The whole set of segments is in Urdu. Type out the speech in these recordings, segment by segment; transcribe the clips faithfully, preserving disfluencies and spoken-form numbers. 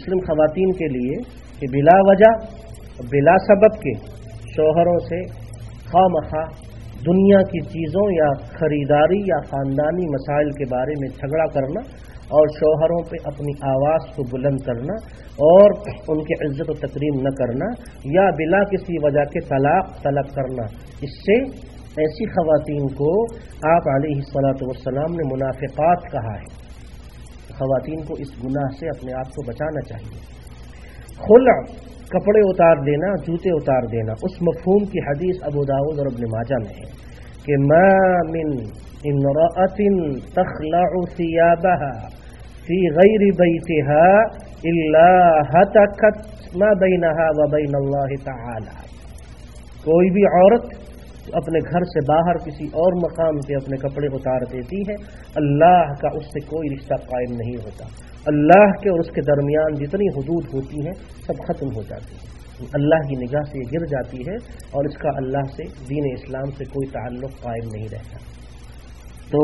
مسلم خواتین کے لیے کہ بلا وجہ بلا سبب کے شوہروں سے خواہ مخواہ دنیا کی چیزوں یا خریداری یا خاندانی مسائل کے بارے میں جھگڑا کرنا اور شوہروں پہ اپنی آواز کو بلند کرنا اور ان کی عزت و تکریم نہ کرنا یا بلا کسی وجہ کے طلاق طلب کرنا، اس سے ایسی خواتین کو آپ علیہ الصلاۃ والسلام نے منافقات کہا ہے۔ خواتین کو اس گناہ سے اپنے آپ کو بچانا چاہیے۔ خلع، کپڑے اتار دینا، جوتے اتار دینا، اس مفہوم کی حدیث ابو داؤد اور ابن ماجہ میں ہے کہ ما من امرأة تخلع ثيابها في غير بيتها الا هتكت ما بينها وبين الله تعالى، کوئی بھی عورت اپنے گھر سے باہر کسی اور مقام پہ اپنے کپڑے اتار دیتی ہے، اللہ کا اس سے کوئی رشتہ قائم نہیں ہوتا۔ اللہ کے اور اس کے درمیان جتنی حدود ہوتی ہیں سب ختم ہو جاتی ہیں، اللہ کی نگاہ سے یہ گر جاتی ہے اور اس کا اللہ سے، دین اسلام سے کوئی تعلق قائم نہیں رہتا۔ تو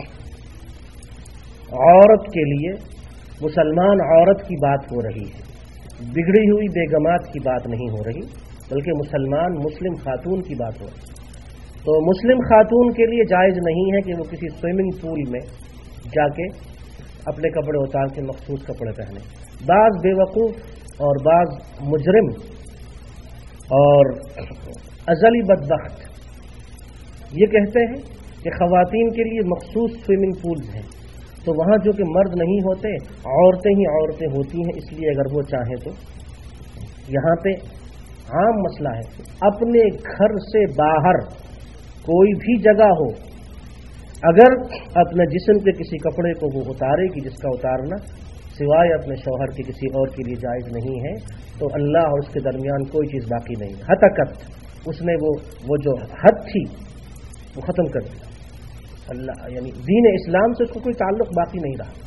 عورت کے لیے مسلمان عورت کی بات ہو رہی ہے، بگڑی ہوئی بیگمات کی بات نہیں ہو رہی، بلکہ مسلمان مسلم خاتون کی بات ہو رہی ہے۔ تو مسلم خاتون کے لیے جائز نہیں ہے کہ وہ کسی سوئمنگ پول میں جا کے اپنے کپڑے اتار کے مخصوص کپڑے پہنے۔ بعض بے وقوف اور بعض مجرم اور ازلی بدبخت یہ کہتے ہیں کہ خواتین کے لیے مخصوص سوئمنگ پولز ہیں، تو وہاں جو کہ مرد نہیں ہوتے، عورتیں ہی عورتیں ہوتی ہیں، اس لیے اگر وہ چاہیں تو یہاں پہ عام مسئلہ ہے، اپنے گھر سے باہر کوئی بھی جگہ ہو، اگر اپنے جسم کے کسی کپڑے کو وہ اتارے گی جس کا اتارنا سوائے اپنے شوہر کے کسی اور کے لیے جائز نہیں ہے، تو اللہ اور اس کے درمیان کوئی چیز باقی نہیں ہے۔ ہتکت، اس نے وہ وہ جو حد تھی وہ ختم کر دیا، اللہ یعنی دین اسلام سے اس کو کوئی تعلق باقی نہیں رہا۔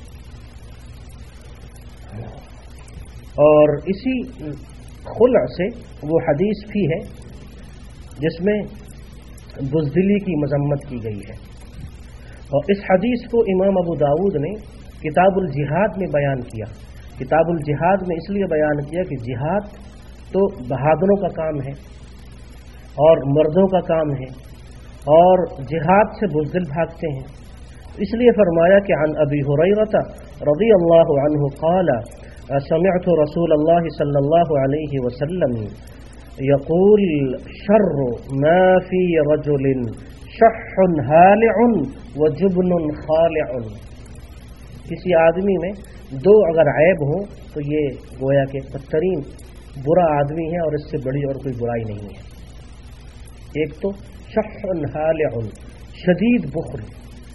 اور اسی خلع سے وہ حدیث بھی ہے جس میں بزدلی کی مذمت کی گئی ہے، اور اس حدیث کو امام ابو داؤد نے کتاب الجہاد میں بیان کیا۔ کتاب الجہاد میں اس لیے بیان کیا کہ جہاد تو بہادروں کا کام ہے اور مردوں کا کام ہے، اور جہاد سے بزدل بھاگتے ہیں، اس لیے فرمایا کہ عن ابی ہریرہ رضی اللہ عنہ قال سمعت رسول اللہ صلی اللہ علیہ وسلم یقول شر ما فی رجل شح ہالع وجبن خالع، کسی آدمی میں دو اگر عیب ہوں تو یہ گویا کہ بدترین برا آدمی ہے اور اس سے بڑی اور کوئی برائی نہیں ہے۔ ایک تو شح ہالع، شدید بخل،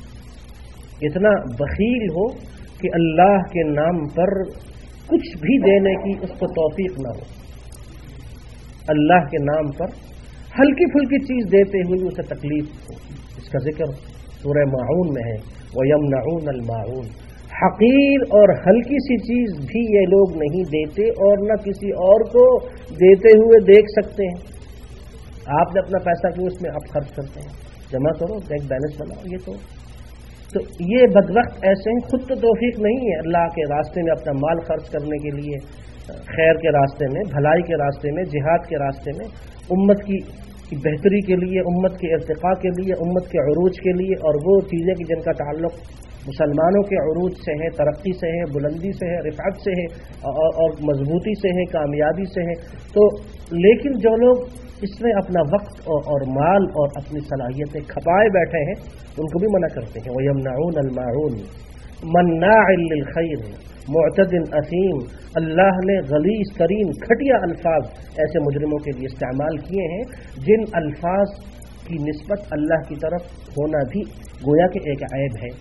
اتنا بخیل ہو کہ اللہ کے نام پر کچھ بھی دینے کی اس کو توفیق نہ ہو، اللہ کے نام پر ہلکی پھلکی چیز دیتے ہوئے اسے تکلیف ہو۔ اس کا ذکر سورہ ماعون میں ہے، وَيَمْنَعُونَ الْمَاعُونَ، حقیر اور ہلکی سی چیز بھی یہ لوگ نہیں دیتے اور نہ کسی اور کو دیتے ہوئے دیکھ سکتے ہیں۔ آپ نے اپنا پیسہ کیوں اس میں آپ خرچ کرتے ہیں؟ جمع کرو، بینک بیلنس بناؤ۔ یہ تو تو یہ بدبخت ایسے ہیں، خود تو توفیق نہیں ہے اللہ کے راستے میں اپنا مال خرچ کرنے کے لیے، خیر کے راستے میں، بھلائی کے راستے میں، جہاد کے راستے میں، امت کی کی بہتری کے لیے، امت کے ارتقاء کے لیے، امت کے عروج کے لیے، اور وہ چیزیں کہ جن کا تعلق مسلمانوں کے عروج سے ہے، ترقی سے ہے، بلندی سے ہے، رفعت سے ہے، اور, اور مضبوطی سے ہے، کامیابی سے ہے۔ تو لیکن جو لوگ اس میں اپنا وقت اور, اور مال اور اپنی صلاحیتیں کھپائے بیٹھے ہیں ان کو بھی منع کرتے ہیں۔ وَيَمْنَعُونَ الْمَاعُونَ مَنَّاعٍ لِلْخَيْرِ مُعْتَدٍ أَثِيمٍ، اللہ نے غلیظ ترین گھٹیا الفاظ ایسے مجرموں کے لیے استعمال کیے ہیں جن الفاظ کی نسبت اللہ کی طرف ہونا بھی گویا کہ ایک عیب ہے،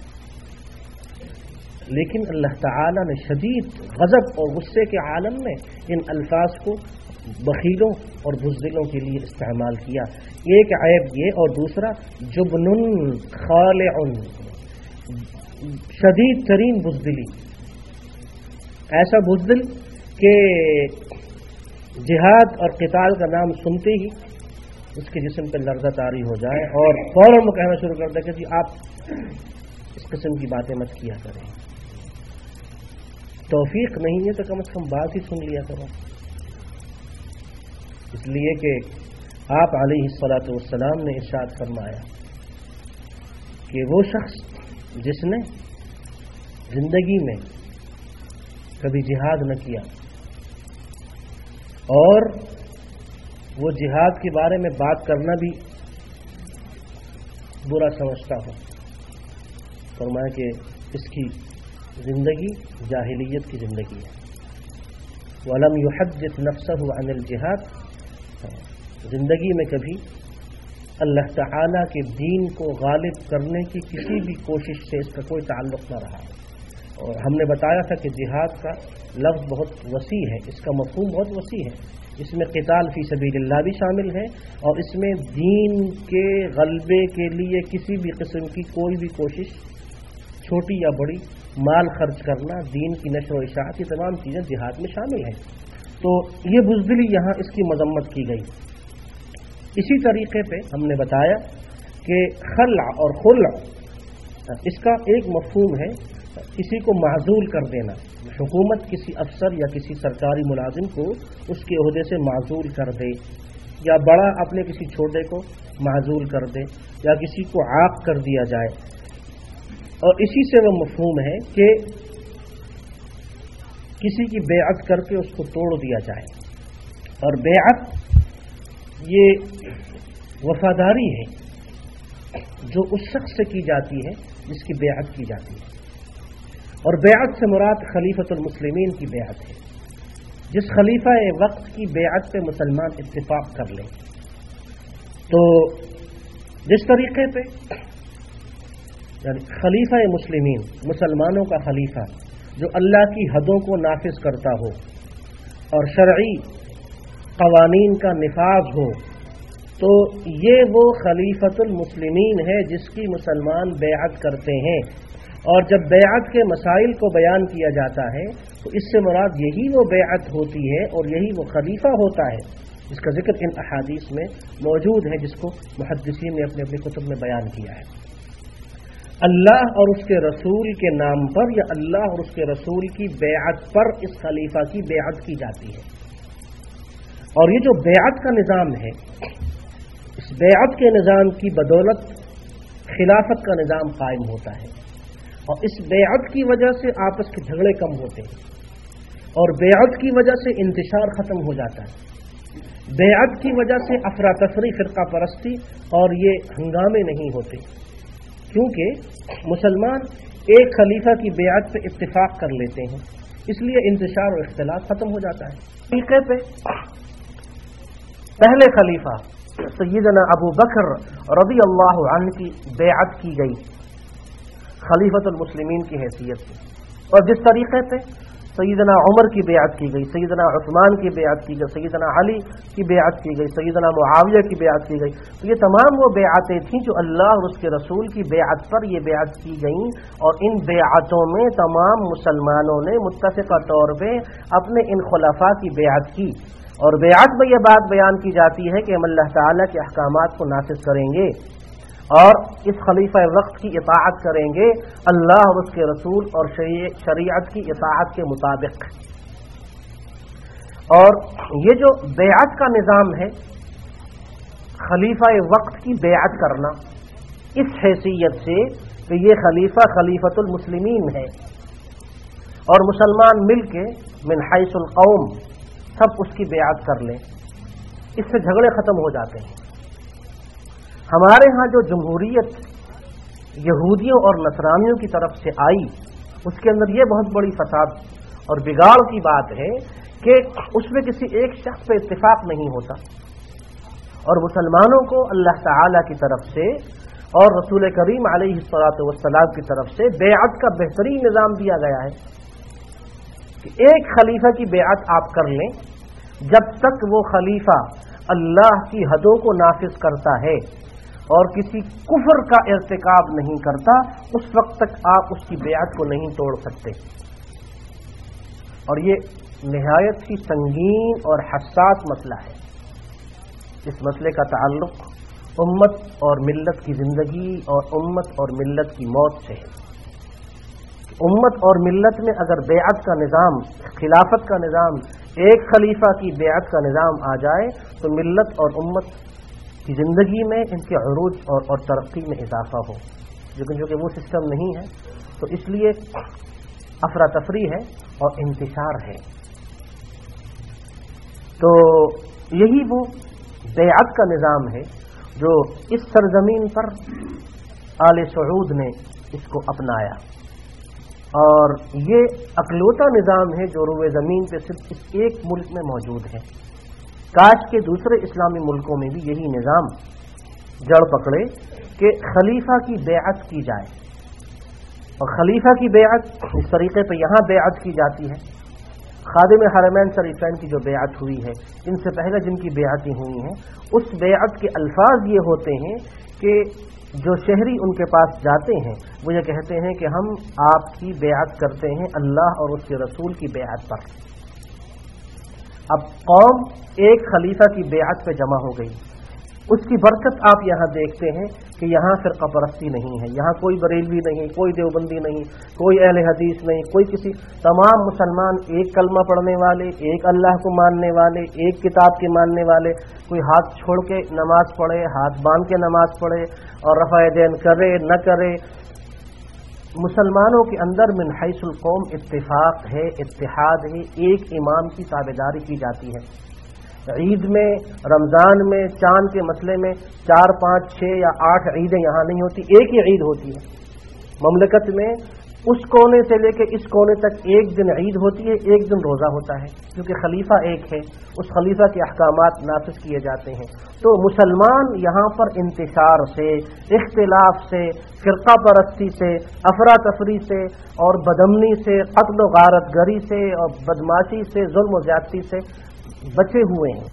لیکن اللہ تعالی نے شدید غضب اور غصے کے عالم میں ان الفاظ کو بخیلوں اور بزدلوں کے لیے استعمال کیا۔ ایک عیب یہ، اور دوسرا جبن خالع، شدید ترین بزدلی، ایسا بزدل کہ جہاد اور قتال کا نام سنتے ہی اس کے جسم پہ لرزہ طاری ہو جائے اور فوراً وہ کہنا شروع کر دے کہ جی آپ اس قسم کی باتیں مت کیا کریں۔ तौफीक नहीं है तो कम से कम बात ही सुन लिया करो। इसलिए कि आप अलैहिस्सलातु वस्सलाम ने इरशाद फरमाया कि वो शख्स जिसने जिंदगी में कभी जिहाद न किया और वो जिहाद के बारे में बात करना भी बुरा समझता हो, फरमाया कि इसकी जिंदगी जाहिलियत की जिंदगी है। वलम युहद्दिस नफ्सहु अनिल जिहाद, जिंदगी में कभी अल्लाह ताला के दीन को गालिब करने की किसी भी कोशिश से इसका कोई ताल्लुक न रहा। और हमने बताया था कि जिहाद का लफ्ज़ बहुत वसी है, इसका मफ़हूम बहुत वसी है। इसमें क़िताल फ़ी सबीलिल्लाह भी शामिल है और इसमें दीन के गलबे के लिए किसी भी किस्म की कोई भी कोशिश, छोटी या बड़ी, माल खर्च करना, दीन की नशर व इशाअत, ये तमाम चीज़ें जिहाद में शामिल हैं। तो ये बुज़दिली यहाँ इसकी मज़म्मत की गई। इसी तरीके पे हमने बताया कि खल्अ और खुल्अ, इसका एक मफ़हूम है किसी को माज़ूल कर देना। हुकूमत किसी अफसर या किसी सरकारी मुलाजिम को उसके ओहदे से माज़ूल कर दे, या बड़ा अपने किसी छोटे को माज़ूल कर दे, या किसी को आक़ कर दिया जाए। और इसी से वो मफ़हूम है कि किसी की बेअत करके उसको तोड़ दिया जाए। और बेअत ये वफादारी है जो उस शख्स से की जाती है जिसकी बेअत की जाती है। और बेअत से मुराद खलीफतुल मुस्लिमीन की बेअत है, जिस खलीफा वक्त की बेअत पे मुसलमान इत्तिफाक कर लें। तो जिस तरीके पे यानी खलीफा मुस्लिमीन, मुसलमानों का खलीफा जो अल्लाह की हदों को नाफिज करता हो और शरई कवानीन का निफाज हो, तो ये वो खलीफतुल मुस्लिमीन है जिसकी मुसलमान बेअत करते हैं। और जब बेअत के मसाइल को बयान किया जाता है तो इससे मुराद यही वो बेअत होती है और यही वो खलीफा होता है जिसका जिक्र इन अहादीस में मौजूद है, जिसको मुहद्दिसीन ने अपने अपने कुतुब में बयान किया है। अल्लाह और उसके रसूल के नाम पर या अल्लाह और उसके रसूल की बेअत पर इस खलीफा की बेअत की जाती है। और ये जो बेअत का निज़ाम है, इस बेअत के निज़ाम की बदौलत खिलाफत का निज़ाम कायम होता है। और इस बेअत की वजह से आपस के झगड़े कम होते हैं और बेअत की वजह से इंतशार ख़त्म हो जाता है। बेअत की वजह से अफरा तफरी, फ़िरका परस्ती और ये हंगामे नहीं होते, क्योंकि मुसलमान एक खलीफा की बेअत पे इत्तिफाक कर लेते हैं, इसलिए इंतशार और इख्तिलाफ ख़त्म हो जाता है। तरीके पे पहले खलीफा सय्यदना अबू बकर रज़ी अल्लाहु अन्हु की बेअत की गई खलीफतुल मुस्लिमीन की हैसियत से, और जिस तरीके से सय्यदना उमर की बेअत की गई, सय्यदना उस्मान की बेअत की गई, सय्यदना अली की बेअत की गई, सय्यदना मुआविया की बेअत की गई, तो ये तमाम वो बेअतें थीं जो अल्लाह और उसके रसूल की बेअत पर ये बेअत की गईं। और इन बेअतों में तमाम मुसलमानों ने मुत्तफ़िक़ा तौर पर अपने इन खुलफा की बेअत की। और बेअत में यह बात बयान की जाती है कि हम अल्लाह ताला के अहकामात को नाफिज करेंगे और इस खलीफा वक्त की इताअत करेंगे अल्लाह और उसके रसूल और शरीयत की इताअत के मुताबिक। और ये जो बेअत का निज़ाम है, खलीफा वक्त की बेअत करना, इस हैसियत से कि ये खलीफा खलीफतुल मुस्लिमीन है और मुसलमान मिल के मिन हैसुल कौम सब उसकी बेअत कर लें, इससे झगड़े ख़त्म हो जाते हैं। हमारे यहाँ जो जमहूरियत यहूदियों और नसरानियों की तरफ से आई, उसके अंदर ये बहुत बड़ी फसाद और बिगाड़ की बात है कि उसमें किसी एक शख्स पे इत्तिफाक नहीं होता और मुसलमानों को अल्लाह ताला की तरफ से और रसूल करीम अलैहिस्सलातु वस्सलाम की तरफ से बेअत का बेहतरीन निज़ाम दिया गया है कि एक खलीफा की बेअत आप कर लें, जब तक वो खलीफा अल्लाह की हदों को नाफिज करता है और किसी कुफ्र का इर्तिकाब नहीं करता, उस वक्त तक आप उसकी बेअत को नहीं तोड़ सकते। और ये निहायत ही संगीन और हसास मसला है। इस मसले का ताल्लुक उम्मत और मिल्लत की जिंदगी और उम्मत और मिल्लत की मौत से है। امت اور ملت میں اگر بیعت کا نظام، خلافت کا نظام، ایک خلیفہ کی بیعت کا نظام آ جائے تو ملت اور امت کی زندگی میں ان کے عروج اور اور ترقی میں اضافہ ہو، لیکن جو کہ وہ سسٹم نہیں ہے تو اس لیے افراتفری ہے اور انتشار ہے۔ تو یہی وہ بیعت کا نظام ہے جو اس سرزمین پر آل سعود نے اس کو اپنایا، اور یہ اکلوتا نظام ہے جو روئے زمین پہ صرف اس ایک ملک میں موجود ہے۔ کاش کے دوسرے اسلامی ملکوں میں بھی یہی نظام جڑ پکڑے کہ خلیفہ کی بیعت کی جائے، اور خلیفہ کی بیعت اس طریقے پہ یہاں بیعت کی جاتی ہے۔ خادم حرمین شریفین کی جو بیعت ہوئی ہے، ان سے پہلے جن کی بیعتیں ہوئی ہیں، اس بیعت کے الفاظ یہ ہوتے ہیں کہ جو شہری ان کے پاس جاتے ہیں وہ یہ کہتے ہیں کہ ہم آپ کی بیعت کرتے ہیں اللہ اور اس کے رسول کی بیعت پر۔ اب قوم ایک خلیفہ کی بیعت پہ جمع ہو گئی، اس کی برکت آپ یہاں دیکھتے ہیں کہ یہاں فرقہ پرستی نہیں ہے، یہاں کوئی بریلوی نہیں، کوئی دیوبندی نہیں، کوئی اہل حدیث نہیں، کوئی کسی، تمام مسلمان ایک کلمہ پڑھنے والے، ایک اللہ کو ماننے والے، ایک کتاب کے ماننے والے، کوئی ہاتھ چھوڑ کے نماز پڑھے، ہاتھ باندھ کے نماز پڑھے اور رفع دین کرے نہ کرے، مسلمانوں کے اندر من حیث القوم اتفاق ہے، اتحاد ہے، ایک امام کی تابعداری کی جاتی ہے۔ عید میں، رمضان میں، چاند کے مسئلے میں چار پانچ چھ یا آٹھ عیدیں یہاں نہیں ہوتی، ایک ہی عید ہوتی ہے مملکت میں۔ اس کونے سے لے کے اس کونے تک ایک دن عید ہوتی ہے، ایک دن روزہ ہوتا ہے، کیونکہ خلیفہ ایک ہے، اس خلیفہ کے احکامات نافذ کیے جاتے ہیں۔ تو مسلمان یہاں پر انتشار سے، اختلاف سے، فرقہ پرستی سے، افراتفری سے اور بدامنی سے، قتل و غارت گری سے اور بدماشی سے، ظلم و زیادتی سے بچے ہوئے ہیں،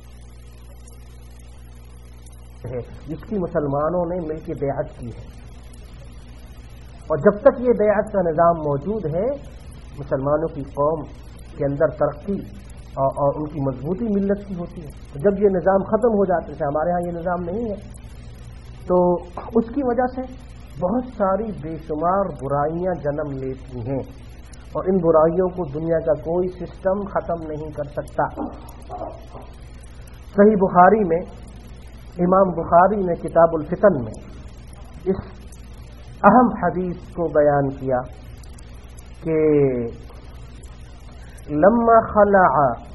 جس کی مسلمانوں نے مل کے بیعت کی ہے۔ اور جب تک یہ بیعت کا نظام موجود ہے، مسلمانوں کی قوم کے اندر ترقی اور, اور ان کی مضبوطی ملت کی ہوتی ہے۔ جب یہ نظام ختم ہو جاتے ہیں، ہمارے ہاں یہ نظام نہیں ہے، تو اس کی وجہ سے بہت ساری بے شمار برائیاں جنم لیتی ہیں، اور ان برائیوں کو دنیا کا کوئی سسٹم ختم نہیں کر سکتا۔ صحیح بخاری میں امام بخاری نے کتاب الفتن میں اس اہم حدیث کو بیان کیا کہ لما خلع،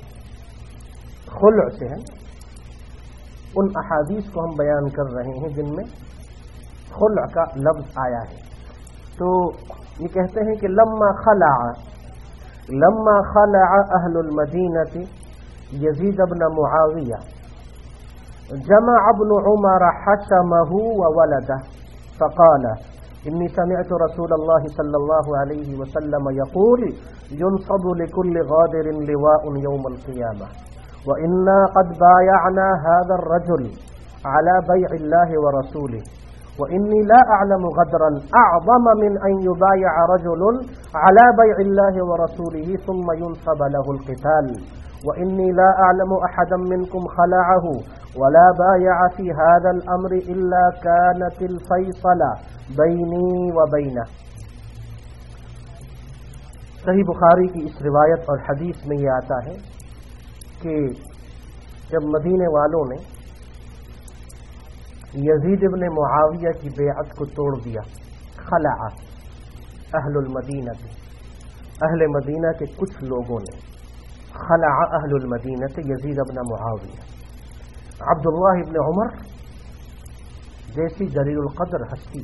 خلع سے ہے، ان احادیث کو ہم بیان کر رہے ہیں جن میں خلع کا لفظ آیا ہے۔ تو یہ کہتے ہیں کہ لما خلع لما خلع اہل المدینہ یزید بن معاویہ جمع ابن عمر حشمه وولده فقال انی سمعت رسول اللہ صلی اللہ علیہ وسلم یقول ينصب لكل غادر لواء يوم القیامة وإنا قد بايعنا هذا الرجل على بيع الله ورسوله وإني لا أعلم غدرا أعظم من أن يبايع رجل على بيع الله ورسوله ثم ينصب له القتال وإني لا أعلم أحدا منكم خلعه ولا بايع في هذا الأمر إلا كانت الفيصل بيني وبينه۔ صحیح بخاری کی اس روایت اور حدیث میں یہ آتا ہے کہ جب مدینے والوں نے یزید ابن معاویہ کی بیعت کو توڑ دیا، خلع اہل المدینہ، اہل مدینہ کے کچھ لوگوں نے، خلع اہل المدینہ یزید ابن معاویہ، عبداللہ ابن عمر جیسی جلیل القدر ہستی،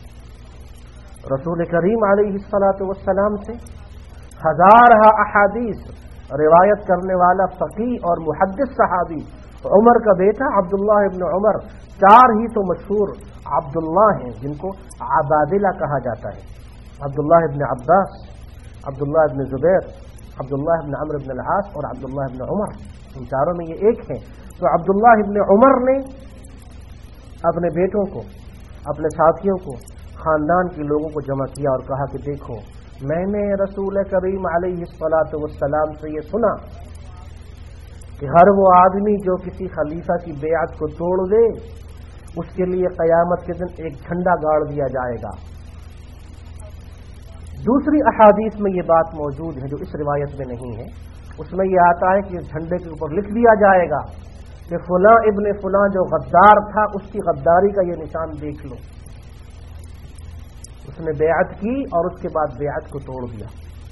رسول کریم علیہ الصلاۃ والسلام سے ہزارہ احادیث روایت کرنے والا فقیہ اور محدث صحابی عمر کا بیٹا عبداللہ ابن عمر، چار ہی تو مشہور عبداللہ ہیں جن کو عبادلہ کہا جاتا ہے، عبداللہ ابن عباس، عبداللہ ابن زبیر، عبداللہ ابن عمرو ابن العاص اور عبداللہ ابن عمر، ان چاروں میں یہ ایک ہیں۔ تو عبداللہ ابن عمر نے اپنے بیٹوں کو، اپنے ساتھیوں کو، خاندان کے لوگوں کو جمع کیا اور کہا کہ دیکھو، میں نے رسول کریم علیہ الصلاۃ والسلام سے یہ سنا کہ ہر وہ آدمی جو کسی خلیفہ کی بیعت کو توڑ دے اس کے لیے قیامت کے دن ایک جھنڈا گاڑ دیا جائے گا، دوسری احادیث میں یہ بات موجود ہے جو اس روایت میں نہیں ہے، اس میں یہ آتا ہے کہ اس جھنڈے کے اوپر لکھ دیا جائے گا کہ فلاں ابن فلاں جو غدار تھا اس کی غداری کا یہ نشان دیکھ لو، اس نے بیعت کی اور اس کے بعد بیعت کو توڑ دیا۔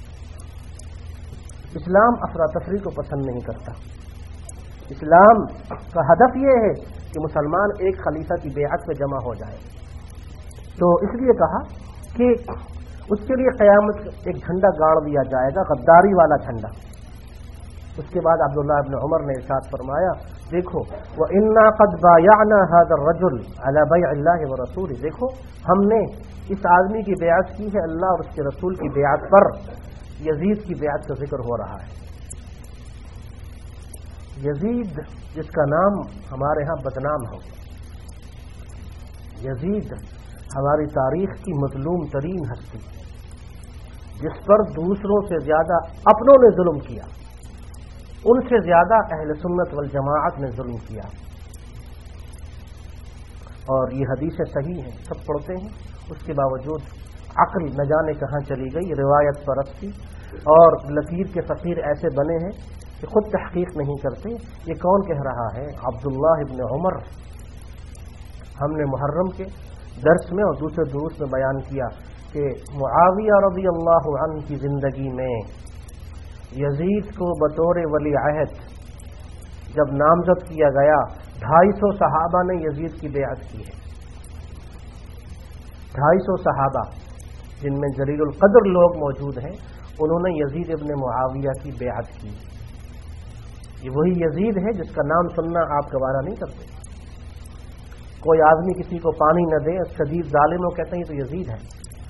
اسلام افراتفری کو پسند نہیں کرتا، اسلام کا ہدف یہ ہے کہ مسلمان ایک خلیفہ کی بیعت پہ جمع ہو جائے، تو اس لیے کہا کہ اس کے لیے قیامت ایک جھنڈا گاڑ دیا جائے گا، غداری والا جھنڈا۔ اس کے بعد عبداللہ ابن عمر نے ارشاد فرمایا، دیکھو وَإِنَّا قَدْ بَايَعْنَا هَذَا الرَّجُلَ عَلَى بَيْعِ اللَّهِ وَرَسُولِهِ، دیکھو ہم نے اس آدمی کی بیعت کی ہے اللہ اور اس کے رسول کی بیعت پر۔ یزید کی بیعت کا ذکر ہو رہا ہے۔ یزید جس کا نام ہمارے ہاں بدنام ہو، یزید ہماری تاریخ کی مظلوم ترین ہستی، جس پر دوسروں سے زیادہ اپنوں نے ظلم کیا، ان سے زیادہ اہل سنت والجماعت نے ظلم کیا، اور یہ حدیثیں صحیح ہیں، سب پڑھتے ہیں، اس کے باوجود عقل نہ جانے کہاں چلی گئی، روایت پرستی اور لکیر کے فقیر ایسے بنے ہیں کہ خود تحقیق نہیں کرتے۔ یہ کون کہہ رہا ہے؟ عبداللہ ابن عمر۔ ہم نے محرم کے درس میں اور دوسرے دروس میں بیان کیا کہ معاویہ رضی اللہ عنہ کی زندگی میں یزید کو بطور ولی عہد جب نامزد کیا گیا، ڈھائی سو صحابہ نے یزید کی بیعت کی ہے، ڈھائی سو صحابہ جن میں جلیل القدر لوگ موجود ہیں، انہوں نے یزید ابن معاویہ کی بیعت کی۔ یہ وہی یزید ہے جس کا نام سننا آپ گوارا نہیں کرتے۔ کوئی آدمی کسی کو پانی نہ دے، شدید ظالم، وہ کہتے ہیں تو یزید ہے،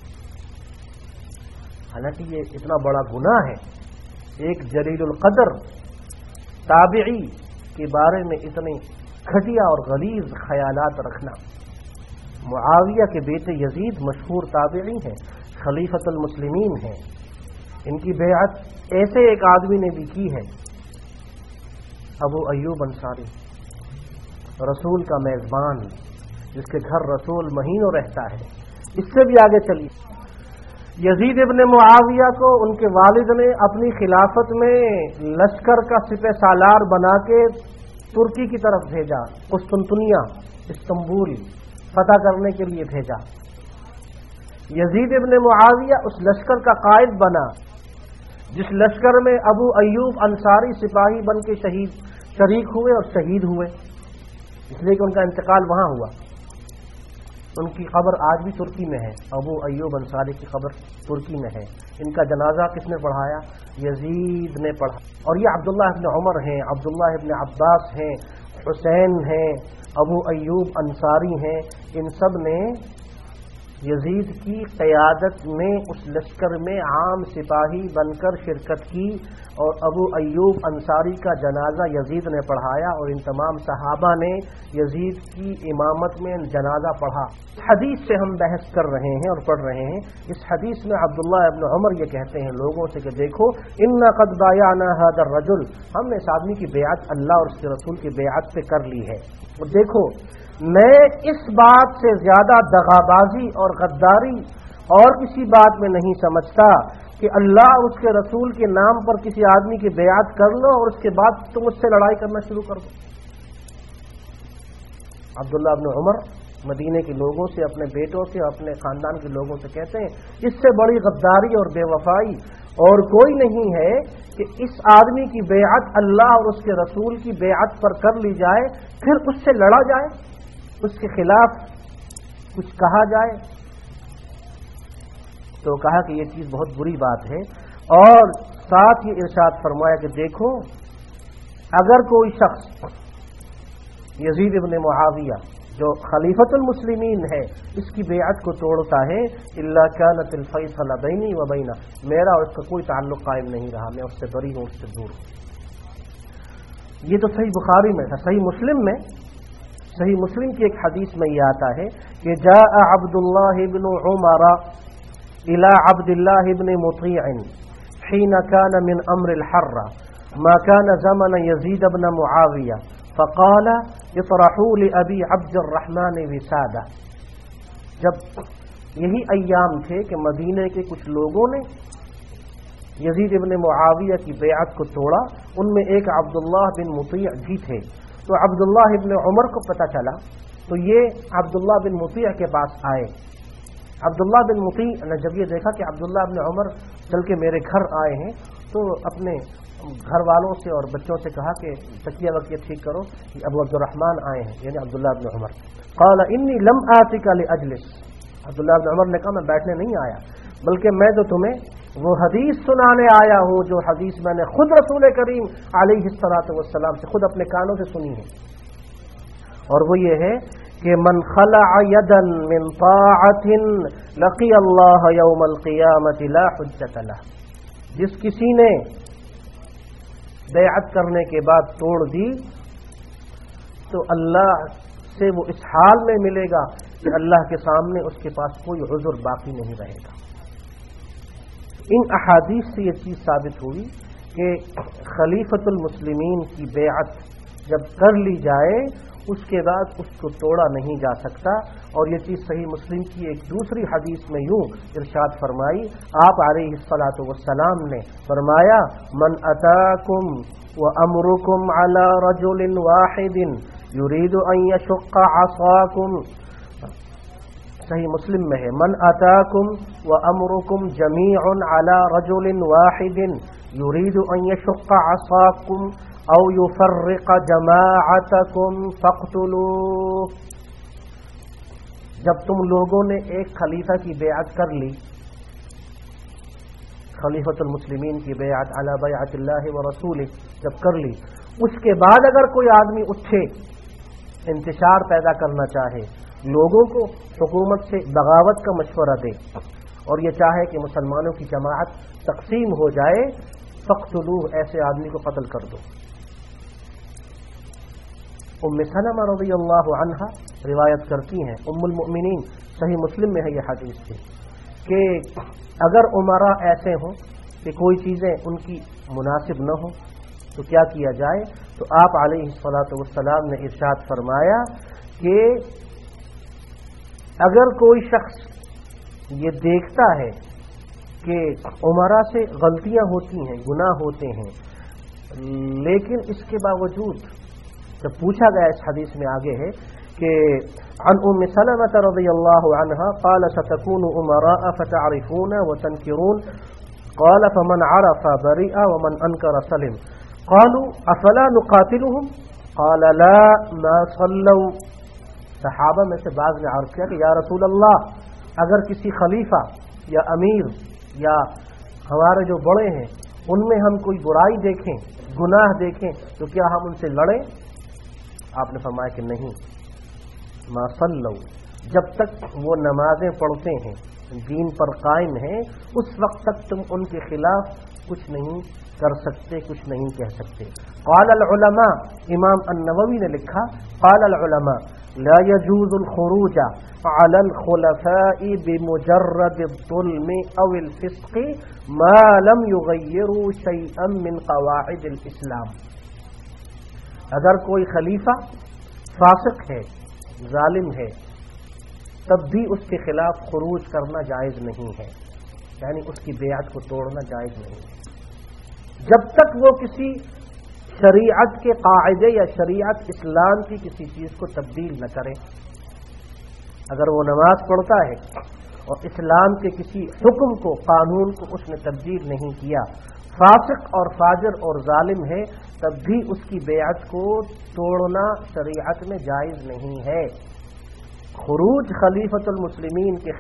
حالانکہ یہ اتنا بڑا گناہ ہے ایک جلیل القدر تابعی کے بارے میں اتنے گھٹیا اور غلیظ خیالات رکھنا۔ معاویہ کے بیٹے یزید مشہور تابعی ہیں، خلیفۃ المسلمین ہیں، ان کی بیعت ایسے ایک آدمی نے بھی کی ہے، ابو ایوب انصاری، رسول کا میزبان، جس کے گھر رسول مہینوں رہتا ہے۔ اس سے بھی آگے چلی، یزید ابن معاویہ کو ان کے والد نے اپنی خلافت میں لشکر کا سپہ سالار بنا کے ترکی کی طرف بھیجا، قسطنطنیہ استنبول فتح کرنے کے لیے بھیجا۔ یزید ابن معاویہ اس لشکر کا قائد بنا جس لشکر میں ابو ایوب انصاری سپاہی بن کے شہید شریک ہوئے اور شہید ہوئے، اس لیے کہ ان کا انتقال وہاں ہوا۔ ان کی قبر آج بھی ترکی میں ہے، ابو ایوب انصاری کی قبر ترکی میں ہے۔ ان کا جنازہ کس نے پڑھایا؟ یزید نے پڑھا۔ اور یہ عبداللہ ابن عمر ہیں، عبداللہ ابن عباس ہیں، حسین ہیں، ابو ایوب انصاری ہیں، ان سب نے یزید کی قیادت میں اس لشکر میں عام سپاہی بن کر شرکت کی، اور ابو ایوب انصاری کا جنازہ یزید نے پڑھایا، اور ان تمام صحابہ نے یزید کی امامت میں جنازہ پڑھا۔ حدیث سے ہم بحث کر رہے ہیں اور پڑھ رہے ہیں۔ اس حدیث میں عبداللہ ابن عمر یہ کہتے ہیں لوگوں سے کہ دیکھو انا قد بایعنا هذا الرجل، ہم نے اس آدمی کی بیعت اللہ اور اس کے رسول کی بیعت پہ کر لی ہے۔ اور دیکھو میں اس بات سے زیادہ دغابازی اور غداری اور کسی بات میں نہیں سمجھتا کہ اللہ اور اس کے رسول کے نام پر کسی آدمی کی بیعت کر لو اور اس کے بعد تم اس سے لڑائی کرنا شروع کر دو۔ عبداللہ ابن عمر مدینے کے لوگوں سے، اپنے بیٹوں سے، اپنے خاندان کے لوگوں سے کہتے ہیں اس سے بڑی غداری اور بے وفائی اور کوئی نہیں ہے کہ اس آدمی کی بیعت اللہ اور اس کے رسول کی بیعت پر کر لی جائے، پھر اس سے لڑا جائے، اس کے خلاف کچھ کہا جائے۔ تو کہا کہ یہ چیز بہت بری بات ہے، اور ساتھ ہی ارشاد فرمایا کہ دیکھو اگر کوئی شخص یزید ابن معاویہ جو خلیفۃ المسلمین ہے اس کی بیعت کو توڑتا ہے، الا کانت الفیصلہ بینی و بینہ، میرا اور اس کا کوئی تعلق قائم نہیں رہا، میں اس سے بری ہوں، اس سے دور ہوں۔ یہ تو صحیح بخاری میں تھا۔ صحیح مسلم میں، صحیح مسلم کی ایک حدیث میں یہ آتا ہے کہ جاء عبد اللہ بن عمر الى عبد اللہ بن مطیع حين كان من امر الحر ما كان زمن يزيد بن معاوية فقال اطرحوا لأبي عبد الرحمن وسادة، جب یہی ایام تھے کہ مدینے کے کچھ لوگوں نے یزید ابن معاویہ کی بیعت کو توڑا. ان میں ایک عبداللہ بن مطیع بھی تھے. تو عبداللہ ابن عمر کو پتہ چلا تو یہ عبداللہ بن مطیع کے پاس آئے. عبداللہ بن مطیع نے جب یہ دیکھا کہ عبداللہ بن عمر چل کے میرے گھر آئے ہیں تو اپنے گھر والوں سے اور بچوں سے کہا کہ تکیہ وکیہ ٹھیک کرو، ابو عبد الرحمن آئے ہیں، یعنی عبداللہ بن عمر. قال انی لم آتک لاجلس، عبداللہ بن عمر نے کہا میں بیٹھنے نہیں آیا بلکہ میں تو تمہیں وہ حدیث سنانے آیا ہوں جو حدیث میں نے خود رسول کریم علیہ الصلوۃ والسلام سے خود اپنے کانوں سے سنی ہے، اور وہ یہ ہے کہ من خلع یدا من طاعۃ لقی اللہ یوم القیامۃ لا حجۃ لہ، جس کسی نے بیعت کرنے کے بعد توڑ دی تو اللہ سے وہ اس حال میں ملے گا کہ اللہ کے سامنے اس کے پاس کوئی عذر باقی نہیں رہے گا. ان احادیث سے یہ چیز ثابت ہوئی کہ خلیفۃ المسلمین کی بیعت جب کر لی جائے اس کے بعد اس کو توڑا نہیں جا سکتا. اور یہ چیز صحیح مسلم کی ایک دوسری حدیث میں یوں ارشاد فرمائی، آپ علیہ الصلاۃ والسلام نے فرمایا من اتاکم وامرکم علی رجل واحد یرید ان یشق عصاکم، صحیح مسلم میں ہے من اتاکم وامرکم جمیع علی رجل واحد یرید ان یشق عصاکم او یفرق جماعتکم فاقتلوہ. جب تم لوگوں نے ایک خلیفہ کی بیعت کر لی، خلیفۃ المسلمین کی بیعت علی بیعت اللہ و رسولہ جب کر لی، اس کے بعد اگر کوئی آدمی اٹھے انتشار پیدا کرنا چاہے، لوگوں کو حکومت سے بغاوت کا مشورہ دے اور یہ چاہے کہ مسلمانوں کی جماعت تقسیم ہو جائے، فاقتلوہ، ایسے آدمی کو قتل کر دو. ام سلمہ رضی اللہ عنہا روایت کرتی ہیں، ام المؤمنین، صحیح مسلم میں ہے یہ حدیث تھی، کہ اگر عمرا ایسے ہوں کہ کوئی چیزیں ان کی مناسب نہ ہوں تو کیا کیا جائے، تو آپ علیہ الصلاۃ والسلام نے ارشاد فرمایا کہ اگر کوئی شخص یہ دیکھتا ہے کہ عمرا سے غلطیاں ہوتی ہیں، گناہ ہوتے ہیں، لیکن اس کے باوجود جب پوچھا گیا اس حدیث میں آگے ہے کہ عن ام سلمة رضی اللہ عنہا قال ستكون امراء فتعرفون وتنكرون قال فمن عرف برئ ومن انكر سلم قالوا افلا نقاتلهم قال لا ما صلوا. صحابہ میں سے بعض نے عرض کیا کہ یا رسول اللہ اگر کسی خلیفہ یا امیر یا ہمارے جو بڑے ہیں ان میں ہم کوئی برائی دیکھیں، گناہ دیکھیں تو کیا ہم ان سے لڑیں؟ آپ نے فرمایا کہ نہیں، ما صلوا، جب تک وہ نمازیں پڑھتے ہیں، دین پر قائم ہیں، اس وقت تک تم ان کے خلاف کچھ نہیں کر سکتے، کچھ نہیں کہہ سکتے. قال العلماء، امام النووی نے لکھا قال العلماء لا يجوز الخروج على الخلفاء بمجرد الظلم او الفسق ما لم يغيروا شيئا من قواعد الاسلام. اگر کوئی خلیفہ فاسق ہے، ظالم ہے، تب بھی اس کے خلاف خروج کرنا جائز نہیں ہے، یعنی اس کی بیعت کو توڑنا جائز نہیں ہے جب تک وہ کسی شریعت کے قاعدے یا شریعت اسلام کی کسی چیز کو تبدیل نہ کرے. اگر وہ نماز پڑھتا ہے اور اسلام کے کسی حکم کو، قانون کو اس نے تبدیل نہیں کیا، فاسق اور فاجر اور ظالم ہے، تب بھی اس کی بیعت کو توڑنا شریعت میں جائز نہیں ہے. خروج خلیفۃ المسلمین کے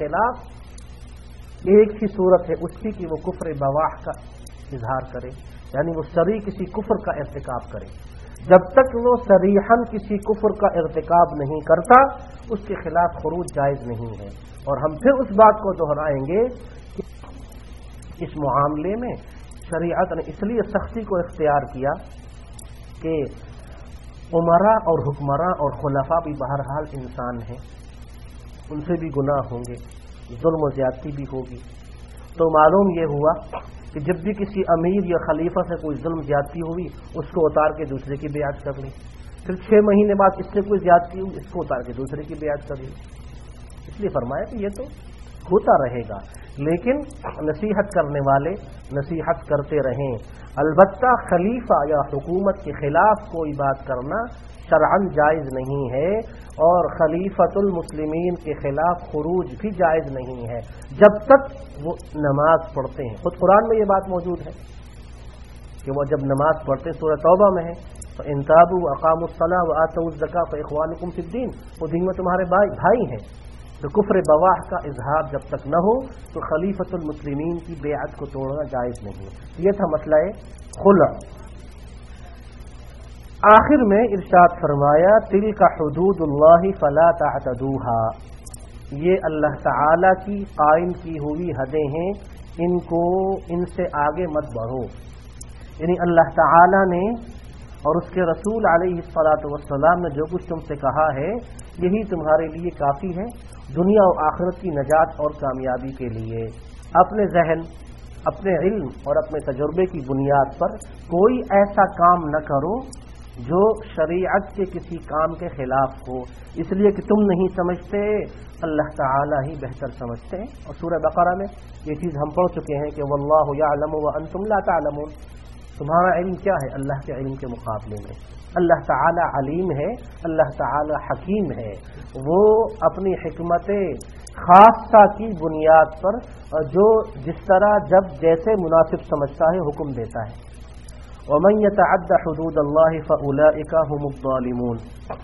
خلاف ایک ہی صورت ہے اس کی کہ وہ کفر بواح کا اظہار کرے، یعنی وہ صریح کسی کفر کا ارتکاب کرے. جب تک وہ صریحاً کسی کفر کا ارتکاب نہیں کرتا اس کے خلاف خروج جائز نہیں ہے. اور ہم پھر اس بات کو دہرائیں گے کہ اس معاملے میں شریعت نے اس لیے سختی کو اختیار کیا کہ عمراء اور حکمراں اور خلفاء بھی بہرحال انسان ہیں، ان سے بھی گناہ ہوں گے، ظلم و زیادتی بھی ہوگی. تو معلوم یہ ہوا کہ جب بھی کسی امیر یا خلیفہ سے کوئی ظلم زیادتی ہوئی اس کو اتار کے دوسرے کی بیعت کر لی، پھر چھ مہینے بعد اس سے کوئی زیادتی ہوئی اس کو اتار کے دوسرے کی بیعت کر لی. اس لیے فرمایا کہ یہ تو ہوتا رہے گا، لیکن نصیحت کرنے والے نصیحت کرتے رہیں۔ البتہ خلیفہ یا حکومت کے خلاف کوئی بات کرنا شرعاً جائز نہیں ہے، اور خلیفۃ المسلمین کے خلاف خروج بھی جائز نہیں ہے جب تک وہ نماز پڑھتے ہیں۔ خود قرآن میں یہ بات موجود ہے کہ وہ جب نماز پڑھتے ہیں، سورہ توبہ میں ہے فَإِن تَابُوا وَأَقَامُوا الصَّلَاةَ وَآتَوُا الزَّكَاةَ فَإِخْوَانُكُمْ فِي الدِّينِ، وہ دین میں تمہارے بھائی ہیں۔ تو کفر بواح کا اظہار جب تک نہ ہو تو خلیفۃ المسلمین کی بیعت کو توڑنا جائز نہیں۔ یہ تھا مسئلہ خلع۔ آخر میں ارشاد فرمایا تِلْكَ حُدُودُ اللَّهِ فَلَا تَعْتَدُوهَا، یہ اللہ تعالی کی قائم کی ہوئی حدیں ہیں، ان کو ان سے آگے مت بڑھو۔ یعنی اللہ تعالی نے اور اس کے رسول علیہ الصلاۃ والسلام نے جو کچھ تم سے کہا ہے یہی تمہارے لیے کافی ہے دنیا و آخرت کی نجات اور کامیابی کے لیے۔ اپنے ذہن، اپنے علم اور اپنے تجربے کی بنیاد پر کوئی ایسا کام نہ کرو جو شریعت کے کسی کام کے خلاف ہو، اس لیے کہ تم نہیں سمجھتے، اللہ تعالی ہی بہتر سمجھتے ہیں۔ اور سورہ بقرہ میں یہ چیز ہم پڑھ چکے ہیں کہ واللہ یعلم وانتم لا تعلمون، تمہارا علم کیا ہے اللہ کے علم کے مقابلے میں؟ اللہ تعالی علیم ہے، اللہ تعالی حکیم ہے، وہ اپنی حکمت خاصہ کی بنیاد پر جو جس طرح جب جیسے مناسب سمجھتا ہے حکم دیتا ہے۔ وَمَن يَتَعَدَّ حُدُودَ اللَّهِ فَأُولَئِكَ هُمُ الظَّالِمُونَ،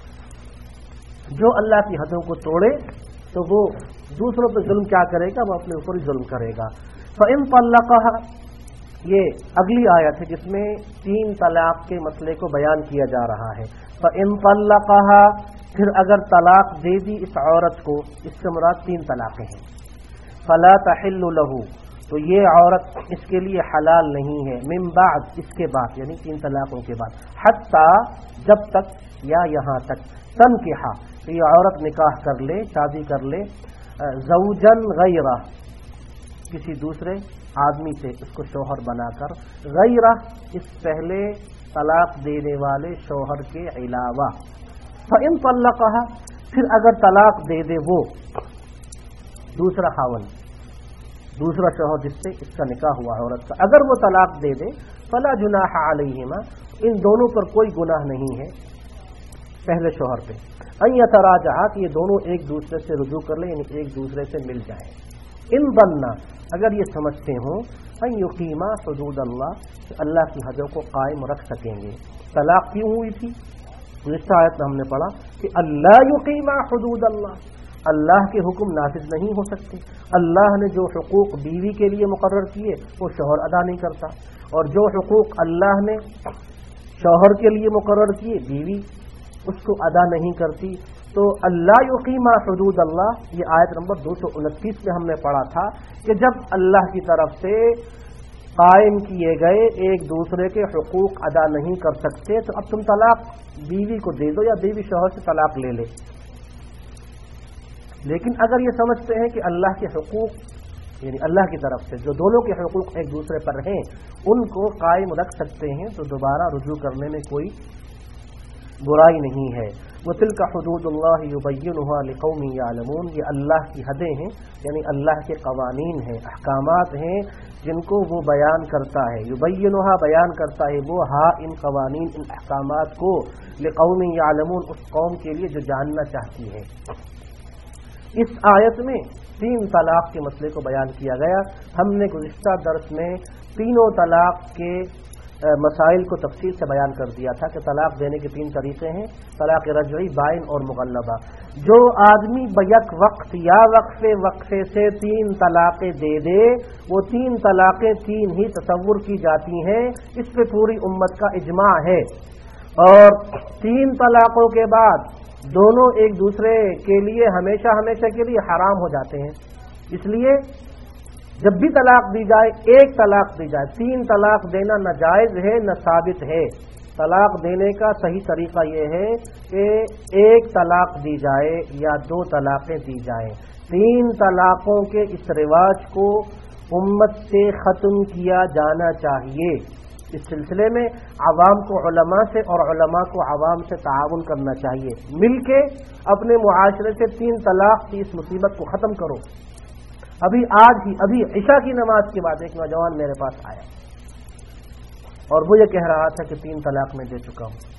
جو اللہ کی حدوں کو توڑے تو وہ دوسروں پہ ظلم کیا کرے گا؟ وہ اپنے اوپر ظلم کرے گا۔ فَإِن طَلَّقَهَا، یہ اگلی آیت ہے جس میں تین طلاق کے مسئلے کو بیان کیا جا رہا ہے۔ فَإِن طَلَّقَهَا، پھر اگر طلاق دے دی اس عورت کو، اس سے مراد تین طلاقیں ہیں۔ فَلَا تَحِلُّ لَهُ، تو یہ عورت اس کے لیے حلال نہیں ہے، من بعد، اس کے بعد، یعنی تین طلاقوں کے بعد، حتی، جب تک، یا یہاں تک، تنکحہ، کہ یہ عورت نکاح کر لے، شادی کر لے، زوجن غیرہ، کسی دوسرے آدمی سے اس کو شوہر بنا کر، غیرہ، اس پہلے طلاق دینے والے شوہر کے علاوہ۔ فَإِن طَلَّقَهَا، پھر اگر طلاق دے دے وہ دوسرا خاوند، دوسرا شوہر جس سے اس کا نکاح ہوا عورت کا، اگر وہ طلاق دے دے، فلا جناح علیہما، ان دونوں پر کوئی گناہ نہیں ہے پہلے شوہر پہ، ان یتراجعا، کہ یہ دونوں ایک دوسرے سے رجوع کر لیں، یعنی ایک دوسرے سے مل جائیں، ان ظنا، اگر یہ سمجھتے ہوں، ان یقیما حدود اللہ، کہ اللہ کی حدوں کو قائم رکھ سکیں گے۔ طلاق کیوں ہوئی تھی؟ گزشتہ آیت میں ہم نے پڑھا کہ اللہ یقیما حدود اللہ، اللہ کے حکم نافذ نہیں ہو سکتے، اللہ نے جو حقوق بیوی کے لیے مقرر کیے وہ شوہر ادا نہیں کرتا، اور جو حقوق اللہ نے شوہر کے لیے مقرر کیے بیوی اس کو ادا نہیں کرتی۔ تو اللہ یقیما حدود اللہ، یہ آیت نمبر دو سو انتیس میں ہم نے پڑھا تھا کہ جب اللہ کی طرف سے قائم کیے گئے ایک دوسرے کے حقوق ادا نہیں کر سکتے تو اب تم طلاق بیوی کو دے دو یا بیوی شوہر سے طلاق لے لے۔ لیکن اگر یہ سمجھتے ہیں کہ اللہ کے حقوق یعنی اللہ کی طرف سے جو دونوں کے حقوق ایک دوسرے پر ہیں ان کو قائم رکھ سکتے ہیں تو دوبارہ رجوع کرنے میں کوئی برائی نہیں ہے۔ وَتِلْكَ حُدُودُ اللَّهِ يُبَيِّنُهَا لِقَوْمٍ يَعْلَمُونَ، یہ اللہ کی حدیں ہیں، یعنی اللہ کے قوانین ہیں، احکامات ہیں جن کو وہ بیان کرتا ہے۔ يُبَيِّنُهَا، بیان کرتا ہے وہ، ہا، ان قوانین، ان احکامات کو، لِقَوْمٍ يَعْلَمُونَ، اس قوم کے لیے جو جاننا چاہتی ہے۔ اس آیت میں تین طلاق کے مسئلے کو بیان کیا گیا۔ ہم نے گزشتہ درس میں تینوں طلاق کے مسائل کو تفصیل سے بیان کر دیا تھا کہ طلاق دینے کے تین طریقے ہیں، طلاق رجعی، بائن اور مغلظہ۔ جو آدمی بیک وقت یا وقفے وقفے سے تین طلاقیں دے دے وہ تین طلاقیں تین ہی تصور کی جاتی ہیں، اس پہ پوری امت کا اجماع ہے، اور تین طلاقوں کے بعد دونوں ایک دوسرے کے لیے ہمیشہ ہمیشہ کے لیے حرام ہو جاتے ہیں۔ اس لیے جب بھی طلاق دی جائے ایک طلاق دی جائے، تین طلاق دینا نہ جائز ہے نہ ثابت ہے۔ طلاق دینے کا صحیح طریقہ یہ ہے کہ ایک طلاق دی جائے یا دو طلاقیں دی جائیں۔ تین طلاقوں کے اس رواج کو امت سے ختم کیا جانا چاہیے۔ اس سلسلے میں عوام کو علماء سے اور علماء کو عوام سے تعاون کرنا چاہیے، مل کے اپنے معاشرے سے تین طلاق کی اس مصیبت کو ختم کرو۔ ابھی آج ہی ابھی عشاء کی نماز کے بعد ایک نوجوان میرے پاس آیا اور وہ یہ کہہ رہا تھا کہ تین طلاق میں دے چکا ہوں.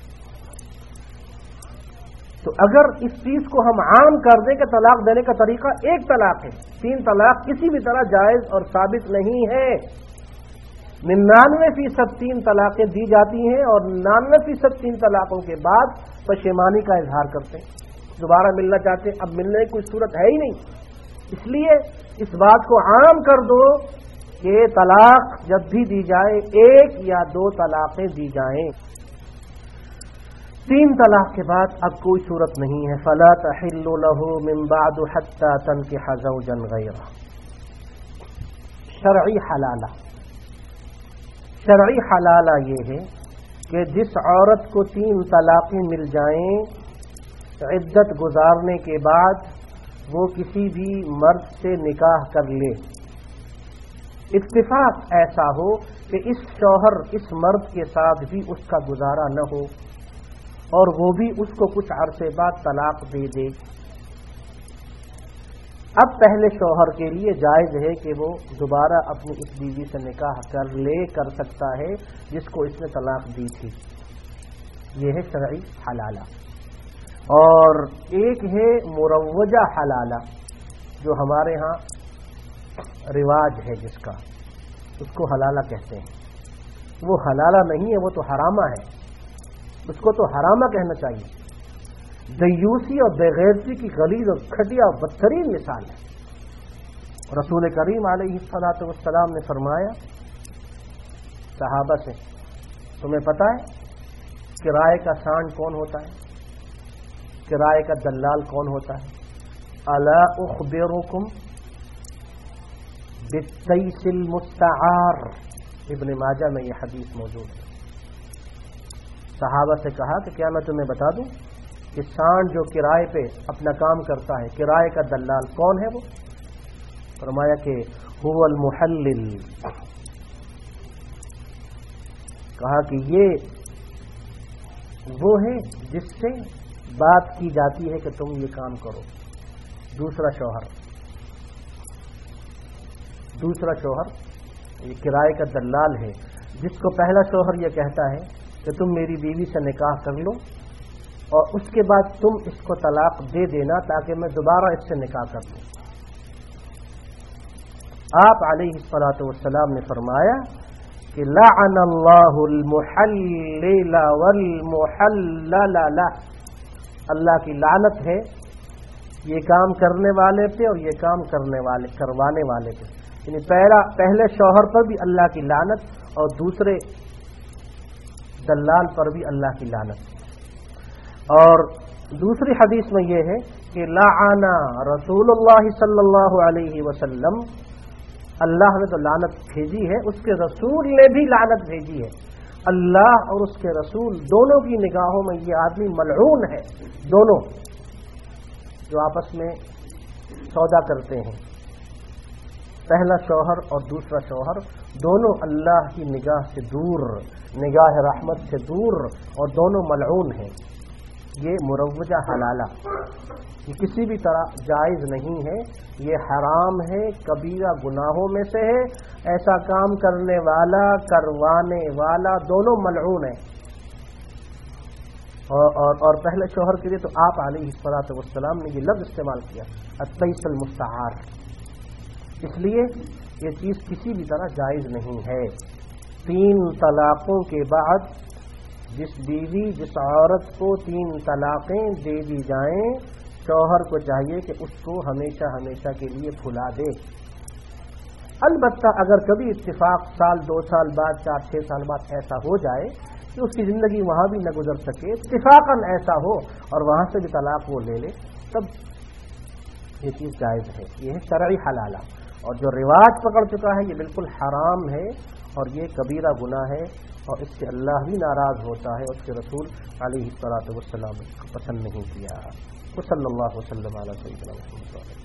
تو اگر اس چیز کو ہم عام کر دیں کہ طلاق دینے کا طریقہ ایک طلاق ہے، تین طلاق کسی بھی طرح جائز اور ثابت نہیں ہے. ننانوے فیصد تین طلاقیں دی جاتی ہیں اور ننانوے فیصد تین طلاقوں کے بعد پشیمانی کا اظہار کرتے ہیں، دوبارہ ملنا چاہتے ہیں، اب ملنے کی کوئی صورت ہے ہی نہیں. اس لیے اس بات کو عام کر دو کہ طلاق جب بھی دی جائے ایک یا دو طلاقیں دی جائیں. تین طلاق کے بعد اب کوئی صورت نہیں ہے. فلا تحل له من بعد حتى تنكح زوجا غيره. شرعی حلالہ شرعی حلالہ یہ ہے کہ جس عورت کو تین طلاقیں مل جائیں عدت گزارنے کے بعد وہ کسی بھی مرد سے نکاح کر لے. اتفاق ایسا ہو کہ اس شوہر اس مرد کے ساتھ بھی اس کا گزارا نہ ہو اور وہ بھی اس کو کچھ عرصے بعد طلاق دے دے. اب پہلے شوہر کے لیے جائز ہے کہ وہ دوبارہ اپنی اس بیوی سے نکاح کر لے کر سکتا ہے جس کو اس نے طلاق دی تھی. یہ ہے شرعی حلالہ. اور ایک ہے مروجہ حلالہ جو ہمارے ہاں رواج ہے جس کا، اس کو حلالہ کہتے ہیں. وہ حلالہ نہیں ہے، وہ تو حرامہ ہے، اس کو تو حرامہ کہنا چاہیے. دیوسی اور بےغیرتی کی غلیظ اور گھٹیا اور بدترین مثال ہے. رسول کریم علیہ الصلوۃ والسلام نے فرمایا صحابہ سے، تمہیں پتہ ہے کرائے کا سانڈ کون ہوتا ہے؟ کرائے کا دلال کون ہوتا ہے؟ الا اخبرکم بالتیس المستعار. ابن ماجہ میں یہ حدیث موجود ہے. صحابہ سے کہا کہ کیا میں تمہیں بتا دوں کہ سانڈ جو کرائے پہ اپنا کام کرتا ہے، کرائے کا دلال کون ہے؟ وہ فرمایا کہ هو المحلل. کہا کہ یہ وہ ہے جس سے بات کی جاتی ہے کہ تم یہ کام کرو. دوسرا شوہر دوسرا شوہر یہ کرائے کا دلال ہے جس کو پہلا شوہر یہ کہتا ہے کہ تم میری بیوی سے نکاح کر لو اور اس کے بعد تم اس کو طلاق دے دینا تاکہ میں دوبارہ اس سے نکاح کر لوں. آپ علیہ الصلوۃ والسلام نے فرمایا کہ لعن اللہ المحلل والمحلل له. اللہ کی لعنت ہے یہ کام کرنے والے پہ اور یہ کام کرنے والے کروانے والے پہ. یعنی پہلا پہلے شوہر پر بھی اللہ کی لعنت اور دوسرے دلال پر بھی اللہ کی لعنت. اور دوسری حدیث میں یہ ہے کہ لعن رسول اللہ صلی اللہ علیہ وسلم، اللہ نے تو لعنت بھیجی ہے، اس کے رسول نے بھی لعنت بھیجی ہے. اللہ اور اس کے رسول دونوں کی نگاہوں میں یہ آدمی ملعون ہے. دونوں جو آپس میں سودا کرتے ہیں، پہلا شوہر اور دوسرا شوہر، دونوں اللہ کی نگاہ سے دور، نگاہ رحمت سے دور اور دونوں ملعون ہیں. یہ مروجہ حلالہ یہ کسی بھی طرح جائز نہیں ہے، یہ حرام ہے، کبیرہ گناہوں میں سے ہے. ایسا کام کرنے والا کروانے والا دونوں ملعون ہیں. اور, اور, اور پہلے شوہر کے لیے تو آپ علیہ الصلوۃ والسلام نے یہ لفظ استعمال کیا التیس المستعار. اس لیے یہ چیز کسی بھی طرح جائز نہیں ہے. تین طلاقوں کے بعد جس بیوی جس عورت کو تین طلاقیں دے دی جائیں، شوہر کو چاہیے کہ اس کو ہمیشہ ہمیشہ کے لیے بھلا دے. البتہ اگر کبھی اتفاق سال دو سال بعد چار چھ سال بعد ایسا ہو جائے کہ اس کی زندگی وہاں بھی نہ گزر سکے، اتفاقاً ایسا ہو اور وہاں سے بھی طلاق وہ لے لے، تب یہ چیز جائز ہے. یہ ہے شرعی حلالہ. اور جو رواج پکڑ چکا ہے یہ بالکل حرام ہے اور یہ کبیرہ گناہ ہے اور اس سے اللہ بھی ناراض ہوتا ہے، اس کے رسول علیہ الصلوۃ والسلام اس کو پسند نہیں کیا. صلی اللہ وسلم علی سیدنا محمد.